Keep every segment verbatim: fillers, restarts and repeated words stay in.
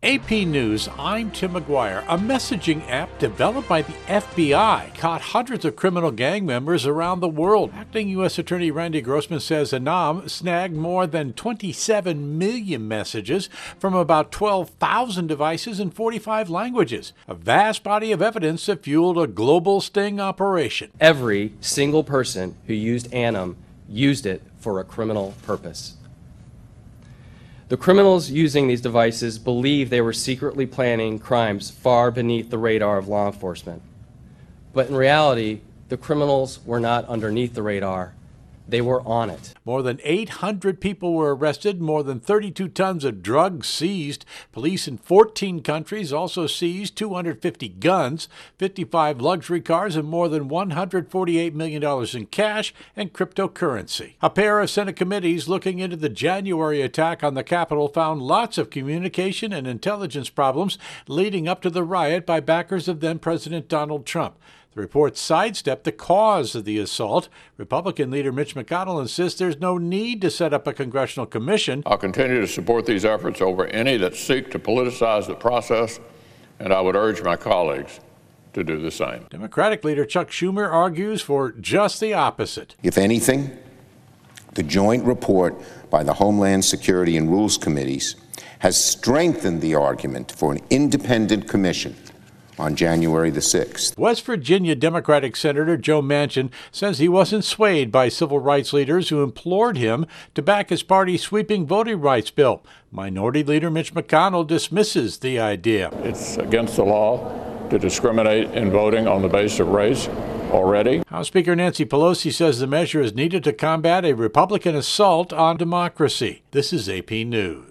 A P News, I'm Tim McGuire. A messaging app developed by the F B I caught hundreds of criminal gang members around the world. Acting U S Attorney Randy Grossman says Anam snagged more than twenty-seven million messages from about twelve thousand devices in forty-five languages. A vast body of evidence that fueled a global sting operation. Every single person who used Anam used it for a criminal purpose. The criminals using these devices believed they were secretly planning crimes far beneath the radar of law enforcement. But in reality, the criminals were not underneath the radar. They were on it. More than eight hundred people were arrested, more than thirty-two tons of drugs seized. Police in fourteen countries also seized two hundred fifty guns, fifty-five luxury cars, and more than one hundred forty-eight million dollars in cash and cryptocurrency. A pair of Senate committees looking into the January attack on the Capitol found lots of communication and intelligence problems leading up to the riot by backers of then-President Donald Trump. The report sidestepped the cause of the assault. Republican leader Mitch McConnell insists there's no need to set up a congressional commission. I'll continue to support these efforts over any that seek to politicize the process, and I would urge my colleagues to do the same. Democratic leader Chuck Schumer argues for just the opposite. If anything, the joint report by the Homeland Security and Rules Committees has strengthened the argument for an independent commission on January the sixth. West Virginia Democratic Senator Joe Manchin says he wasn't swayed by civil rights leaders who implored him to back his party's sweeping voting rights bill. Minority Leader Mitch McConnell dismisses the idea. It's against the law to discriminate in voting on the basis of race already. House Speaker Nancy Pelosi says the measure is needed to combat a Republican assault on democracy. This is A P News.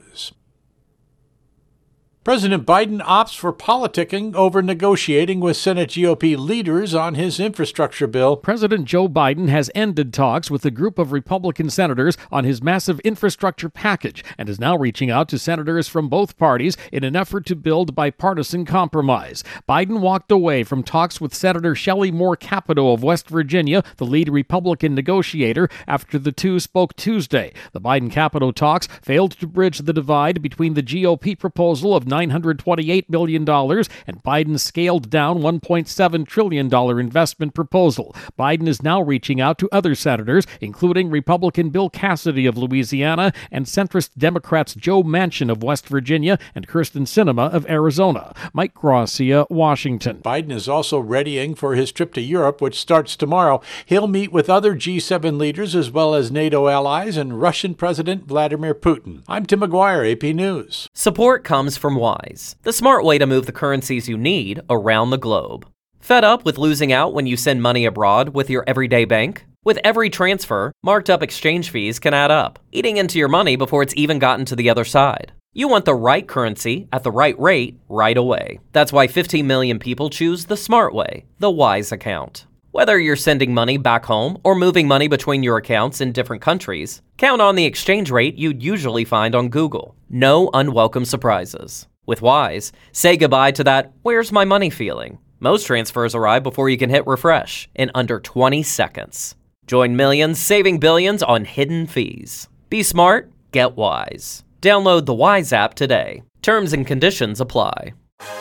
President Biden opts for politicking over negotiating with Senate G O P leaders on his infrastructure bill. President Joe Biden has ended talks with a group of Republican senators on his massive infrastructure package and is now reaching out to senators from both parties in an effort to build bipartisan compromise. Biden walked away from talks with Senator Shelley Moore Capito of West Virginia, the lead Republican negotiator, after the two spoke Tuesday. The Biden-Capito talks failed to bridge the divide between the G O P proposal of nine hundred twenty-eight million dollars and Biden's scaled-down one point seven trillion dollars investment proposal. Biden is now reaching out to other senators, including Republican Bill Cassidy of Louisiana and centrist Democrats Joe Manchin of West Virginia and Kyrsten Sinema of Arizona. Mike Gracia, Washington. Biden is also readying for his trip to Europe, which starts tomorrow. He'll meet with other G seven leaders as well as NATO allies and Russian President Vladimir Putin. I'm Tim McGuire, A P News. Support comes from Wise, the smart way to move the currencies you need around the globe. Fed up with losing out when you send money abroad with your everyday bank? With every transfer, marked up exchange fees can add up, eating into your money before it's even gotten to the other side. You want the right currency at the right rate right away. That's why fifteen million people choose the smart way, the Wise account. Whether you're sending money back home or moving money between your accounts in different countries, count on the exchange rate you'd usually find on Google. No unwelcome surprises. With Wise, say goodbye to that "where's my money" feeling. Most transfers arrive before you can hit refresh in under twenty seconds. Join millions saving billions on hidden fees. Be smart, get Wise. Download the Wise app today. Terms and conditions apply.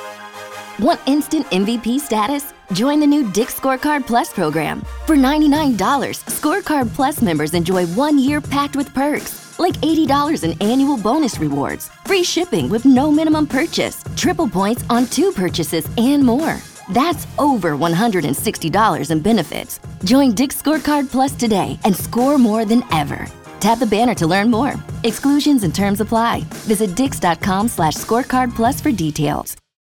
Want instant M V P status? Join the new Dick's Scorecard Plus program. For ninety-nine dollars, Scorecard Plus members enjoy one year packed with perks, like eighty dollars in annual bonus rewards, free shipping with no minimum purchase, triple points on two purchases, and more. That's over one hundred sixty dollars in benefits. Join Dick's Scorecard Plus today and score more than ever. Tap the banner to learn more. Exclusions and terms apply. Visit dix.com slash scorecard plus for details.